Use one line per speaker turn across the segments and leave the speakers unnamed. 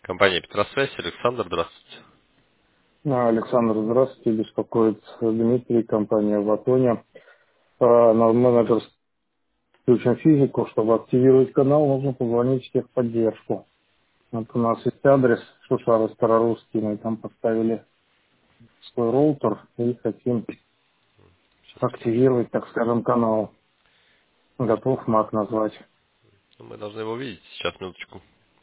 Компания Петросвязь, Александр, здравствуйте.
Александр, здравствуйте. Беспокоит Дмитрий, компания «Ватоня». На менеджер включен физику. Чтобы активировать канал, нужно позвонить в техподдержку. Вот у нас есть адрес Шушары Старорусский. Мы там поставили свой роутер и хотим
Сейчас посмотрим.
активировать, так скажем, канал. Готов MAC назвать.
Ну, мы должны его увидеть. Сейчас, минуточку.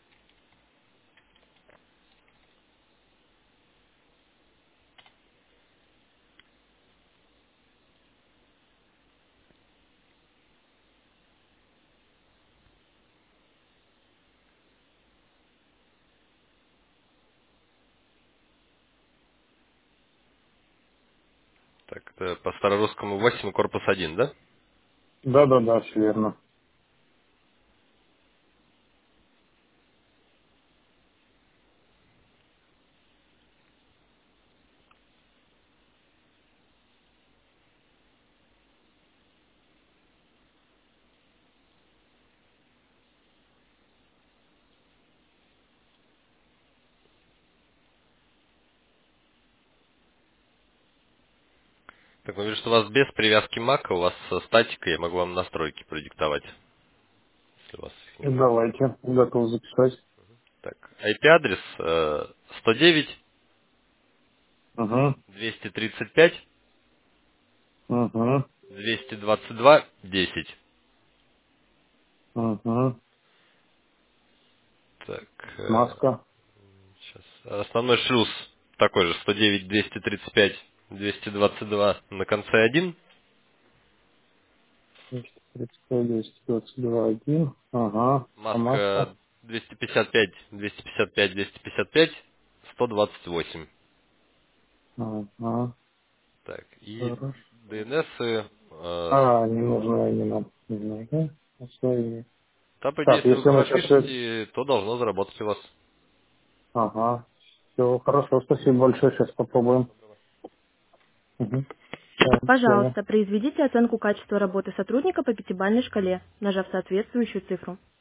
Так, это по Старорусскому 8, корпус 1, да?
Да-да-да, все верно.
Так, ну, вижу, что у вас без привязки Мака, у вас статика, я могу вам настройки продиктовать, если у вас их нет.
Давайте, готов записать.
Так, IP-адрес 109
Угу,
235
угу,
222 10.
угу.
Так,
Маска.
сейчас. Основной шлюз такой же, 109 235 222 на конце 1.
235, 222, 1. Ага. А маска?
Маска 255, 255, 255, 128.
Ага.
Так, и
Хорошо.
DNS,
Не нужно именно. Не нужно. Условия.
там, по идее,
Так,
если вы
если мы сейчас все...
пропишете, то должно заработать у вас.
Ага. Все, хорошо, спасибо большое, сейчас попробуем. Угу. Да, до свидания.
Пожалуйста, произведите оценку качества работы сотрудника по пятибалльной шкале, нажав соответствующую цифру.